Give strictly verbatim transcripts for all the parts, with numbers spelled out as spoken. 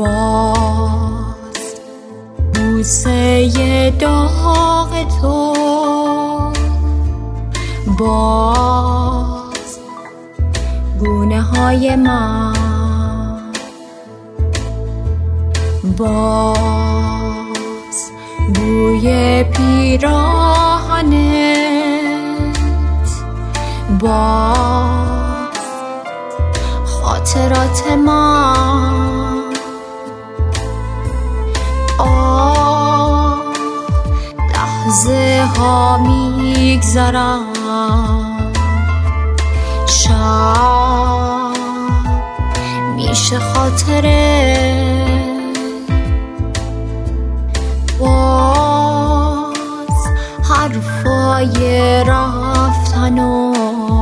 باز بوسه داغ تو، باز گونه های من، باز بوی پیراهنت، باز خاطرات من. آه لحظه ها میگذرم، شب میشه خاطره، باز حرفای رفتن و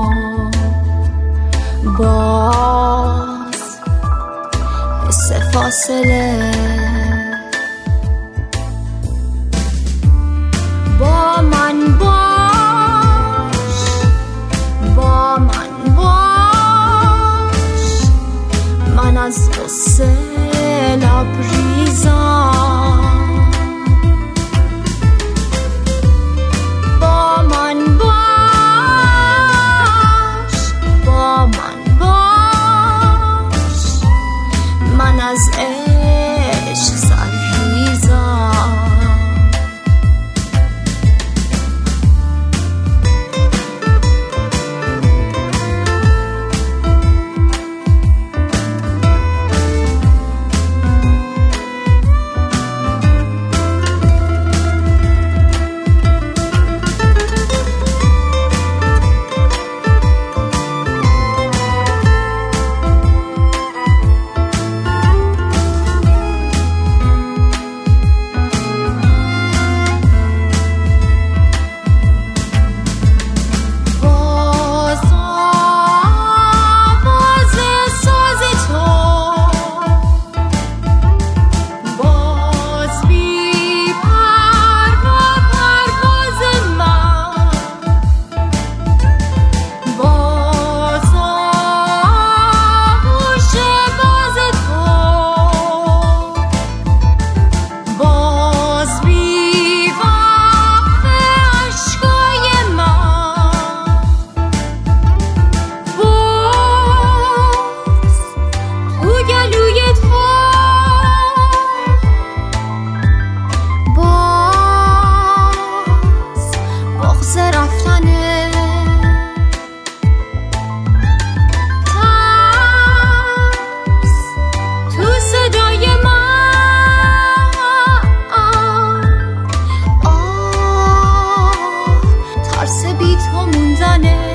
باز حس فاصله. با من باش، با من باش، من از غصه لبریزم. با من باش، با من باش، من از عشق سرریزم. بی تو موندنه